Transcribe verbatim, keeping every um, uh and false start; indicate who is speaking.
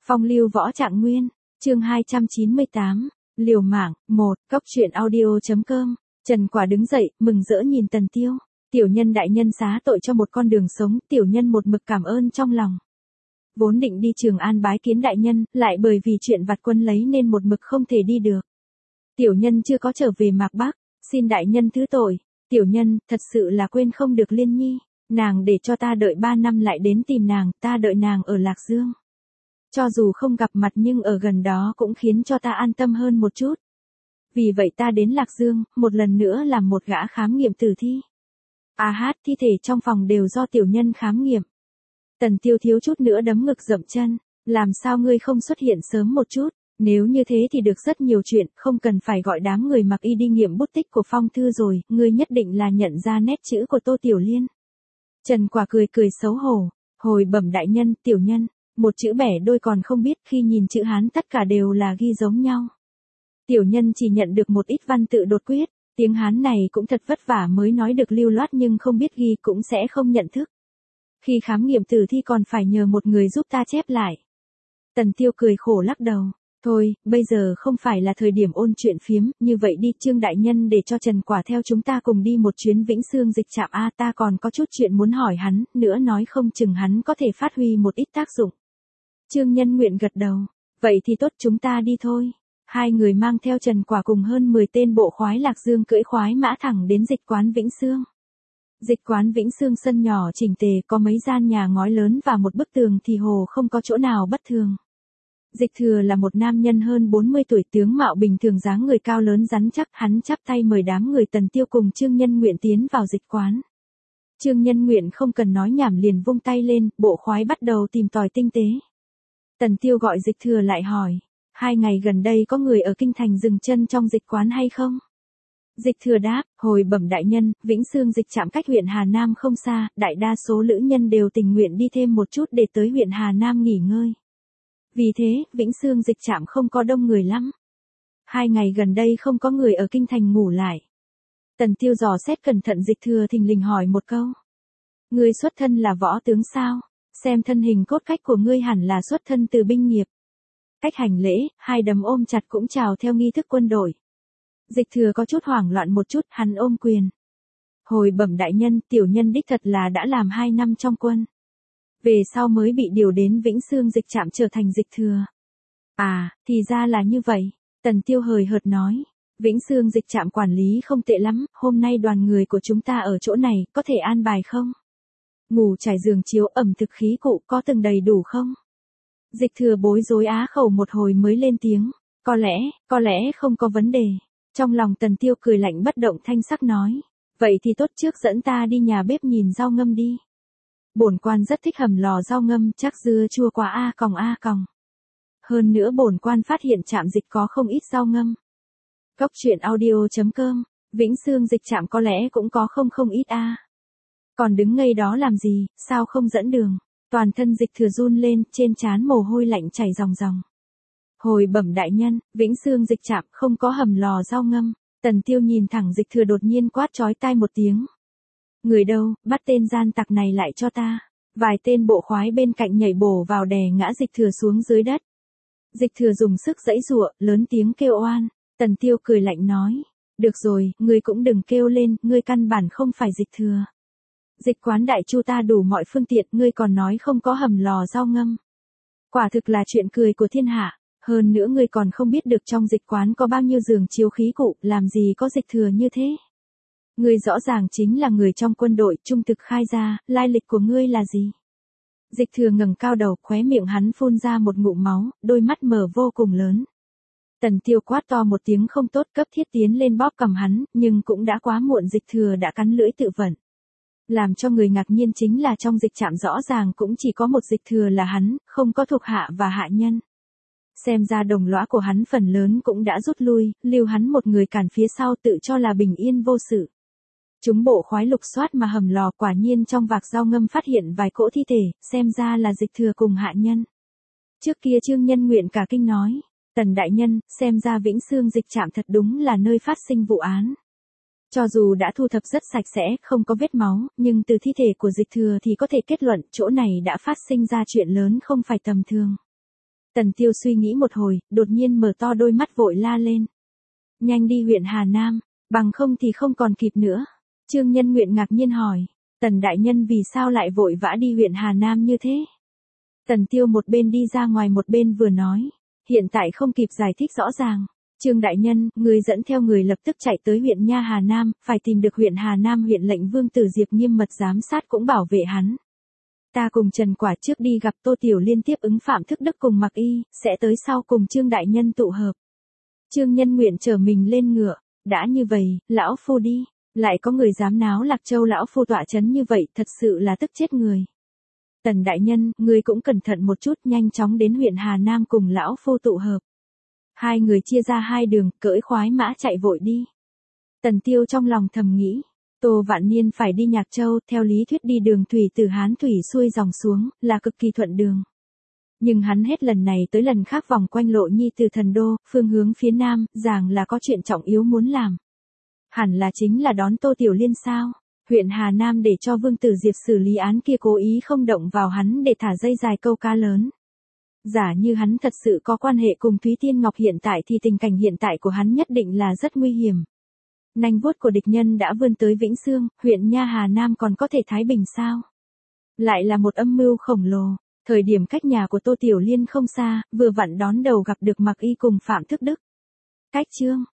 Speaker 1: Phong lưu võ trạng nguyên, chương hai trăm chín mươi tám, liều mạng, một, cốc truyện audio.com, Trần Quả đứng dậy, mừng rỡ nhìn Tần Tiêu, tiểu nhân đại nhân xá tội cho một con đường sống, tiểu nhân một mực cảm ơn trong lòng. Vốn định đi Trường An bái kiến đại nhân, lại bởi vì chuyện vặt quân lấy nên một mực không thể đi được. Tiểu nhân chưa có trở về Mạc Bắc, xin đại nhân thứ tội, tiểu nhân, thật sự là quên không được Liên Nhi, nàng để cho ta đợi ba năm lại đến tìm nàng, ta đợi nàng ở Lạc Dương. Cho dù không gặp mặt nhưng ở gần đó cũng khiến cho ta an tâm hơn một chút. Vì vậy ta đến Lạc Dương, một lần nữa làm một gã khám nghiệm tử thi. À hát, thi thể trong phòng đều do tiểu nhân khám nghiệm. Tần Tiêu thiếu chút nữa đấm ngực dậm chân, làm sao ngươi không xuất hiện sớm một chút, nếu như thế thì được rất nhiều chuyện, không cần phải gọi đám người mặc y đi nghiệm bút tích của phong thư rồi, ngươi nhất định là nhận ra nét chữ của Tô Tiểu Liên. Trần Quả cười cười xấu hổ, hồi bẩm đại nhân, tiểu nhân, một chữ bẻ đôi còn không biết, khi nhìn chữ Hán tất cả đều là ghi giống nhau. Tiểu nhân chỉ nhận được một ít văn tự đột quyết, tiếng Hán này cũng thật vất vả mới nói được lưu loát nhưng không biết ghi cũng sẽ không nhận thức. Khi khám nghiệm tử thi còn phải nhờ một người giúp ta chép lại. Tần Tiêu cười khổ lắc đầu, thôi, bây giờ không phải là thời điểm ôn chuyện phiếm, như vậy đi Trương đại nhân để cho Trần Quả theo chúng ta cùng đi một chuyến Vĩnh Xương dịch trạm A, ta còn có chút chuyện muốn hỏi hắn, nữa nói không chừng hắn có thể phát huy một ít tác dụng. Trương Nhân Nguyện gật đầu, vậy thì tốt, chúng ta đi thôi. Hai người mang theo Trần Quả cùng hơn mười tên bộ khoái Lạc Dương cưỡi khoái mã thẳng đến dịch quán Vĩnh Xương. Dịch quán Vĩnh Xương sân nhỏ chỉnh tề, có mấy gian nhà ngói lớn và một bức tường thì hồ không có chỗ nào bất thường. Dịch Thừa là một nam nhân hơn bốn mươi tuổi, tướng mạo bình thường, dáng người cao lớn rắn chắc, hắn chắp tay mời đám người Tần Tiêu cùng Trương Nhân Nguyện tiến vào dịch quán. Trương Nhân Nguyện không cần nói nhảm liền vung tay lên, bộ khoái bắt đầu tìm tòi tinh tế. Tần Tiêu gọi Dịch Thừa lại hỏi, hai ngày gần đây có người ở kinh thành dừng chân trong dịch quán hay không? Dịch Thừa đáp, hồi bẩm đại nhân, Vĩnh Xương dịch trạm cách huyện Hà Nam không xa, đại đa số lữ nhân đều tình nguyện đi thêm một chút để tới huyện Hà Nam nghỉ ngơi. Vì thế, Vĩnh Xương dịch trạm không có đông người lắm. Hai ngày gần đây không có người ở kinh thành ngủ lại. Tần Tiêu dò xét cẩn thận, Dịch Thừa thình lình hỏi một câu. Ngươi xuất thân là võ tướng sao? Xem thân hình cốt cách của ngươi hẳn là xuất thân từ binh nghiệp. Cách hành lễ, hai đấm ôm chặt cũng chào theo nghi thức quân đội. Dịch Thừa có chút hoảng loạn một chút, hắn ôm quyền. Hồi bẩm đại nhân, tiểu nhân đích thật là đã làm hai năm trong quân. Về sau mới bị điều đến Vĩnh Xương dịch trạm trở thành Dịch Thừa. À, thì ra là như vậy, Tần Tiêu hời hợt nói. Vĩnh Xương dịch trạm quản lý không tệ lắm, hôm nay đoàn người của chúng ta ở chỗ này, có thể an bài không? Ngủ trải giường chiếu, ẩm thực khí cụ có từng đầy đủ không? Dịch Thừa bối rối á khẩu một hồi mới lên tiếng, có lẽ, có lẽ không có vấn đề. Trong lòng Tần Tiêu cười lạnh bất động thanh sắc nói, vậy thì tốt, trước dẫn ta đi nhà bếp nhìn rau ngâm đi. Bổn quan rất thích hầm lò rau ngâm, chắc dưa chua quá a còng a còng. Hơn nữa bổn quan phát hiện trạm dịch có không ít rau ngâm. Cốc truyện audio.com, Vĩnh Xương dịch trạm có lẽ cũng có không không ít a. Còn đứng ngây đó làm gì, sao không dẫn đường? Toàn thân Dịch Thừa run lên, trên trán mồ hôi lạnh chảy ròng ròng. Hồi bẩm đại nhân, Vĩnh Xương dịch trạm không có hầm lò rau ngâm. Tần Tiêu nhìn thẳng Dịch Thừa đột nhiên quát chói tai một tiếng. Người đâu, bắt tên gian tặc này lại cho ta. Vài tên bộ khoái bên cạnh nhảy bổ vào đè ngã Dịch Thừa xuống dưới đất. Dịch Thừa dùng sức giãy giụa, lớn tiếng kêu oan. Tần Tiêu cười lạnh nói, được rồi, ngươi cũng đừng kêu lên, ngươi căn bản không phải Dịch Thừa. Dịch quán đại chu ta đủ mọi phương tiện, ngươi còn nói không có hầm lò rau ngâm. Quả thực là chuyện cười của thiên hạ, hơn nữa ngươi còn không biết được trong dịch quán có bao nhiêu giường chiếu khí cụ, làm gì có Dịch Thừa như thế. Ngươi rõ ràng chính là người trong quân đội, trung thực khai ra, lai lịch của ngươi là gì? Dịch Thừa ngẩng cao đầu, khóe miệng hắn phun ra một ngụm máu, đôi mắt mở vô cùng lớn. Tần Tiêu quát to một tiếng không tốt, cấp thiết tiến lên bóp cầm hắn, nhưng cũng đã quá muộn, Dịch Thừa đã cắn lưỡi tự vận. Làm cho người ngạc nhiên chính là trong dịch trạm rõ ràng cũng chỉ có một Dịch Thừa là hắn, không có thuộc hạ và hạ nhân. Xem ra đồng lõa của hắn phần lớn cũng đã rút lui, lưu hắn một người cản phía sau, tự cho là bình yên vô sự. Chúng bộ khoái lục soát mà hầm lò, quả nhiên trong vạc rau ngâm phát hiện vài cỗ thi thể, xem ra là Dịch Thừa cùng hạ nhân. Trước kia Trương Nhân Nguyện cả kinh nói, Tần đại nhân, xem ra Vĩnh Xương dịch trạm thật đúng là nơi phát sinh vụ án. Cho dù đã thu thập rất sạch sẽ, không có vết máu, nhưng từ thi thể của Dịch Thừa thì có thể kết luận chỗ này đã phát sinh ra chuyện lớn không phải tầm thường. Tần Tiêu suy nghĩ một hồi, đột nhiên mở to đôi mắt vội la lên. Nhanh đi huyện Hà Nam, bằng không thì không còn kịp nữa. Trương Nhân Nguyện ngạc nhiên hỏi, Tần đại nhân vì sao lại vội vã đi huyện Hà Nam như thế? Tần Tiêu một bên đi ra ngoài một bên vừa nói, hiện tại không kịp giải thích rõ ràng. Trương đại nhân, người dẫn theo người lập tức chạy tới huyện Nha Hà Nam, phải tìm được huyện Hà Nam huyện lệnh Vương Tử Diệp nghiêm mật giám sát cũng bảo vệ hắn. Ta cùng Trần Quả trước đi gặp Tô Tiểu Liên tiếp ứng Phạm Thức Đức cùng Mặc Y, sẽ tới sau cùng Trương đại nhân tụ hợp. Trương Nhân Nguyện trở mình lên ngựa, đã như vậy, lão phu đi, lại có người dám náo Lạc Châu lão phu tọa chấn như vậy, thật sự là tức chết người. Tần đại nhân, người cũng cẩn thận một chút, nhanh chóng đến huyện Hà Nam cùng lão phu tụ hợp. Hai người chia ra hai đường, cưỡi khoái mã chạy vội đi. Tần Tiêu trong lòng thầm nghĩ, Tô Vạn Niên phải đi Nhạc Châu, theo lý thuyết đi đường thủy từ Hán thủy xuôi dòng xuống, là cực kỳ thuận đường. Nhưng hắn hết lần này tới lần khác vòng quanh Lộ Nhi từ Thần Đô, phương hướng phía nam, ràng là có chuyện trọng yếu muốn làm. Hẳn là chính là đón Tô Tiểu Liên sao? Huyện Hà Nam để cho Vương Tử Diệp xử lý án kia cố ý không động vào hắn để thả dây dài câu cá lớn. Giả như hắn thật sự có quan hệ cùng Thúy Tiên Ngọc hiện tại thì tình cảnh hiện tại của hắn nhất định là rất nguy hiểm. Nanh vuốt của địch nhân đã vươn tới Vĩnh Sương, huyện Nha Hà Nam còn có thể thái bình sao? Lại là một âm mưu khổng lồ. Thời điểm cách nhà của Tô Tiểu Liên không xa, vừa vặn đón đầu gặp được Mặc Y cùng Phạm Thức Đức. Cách chương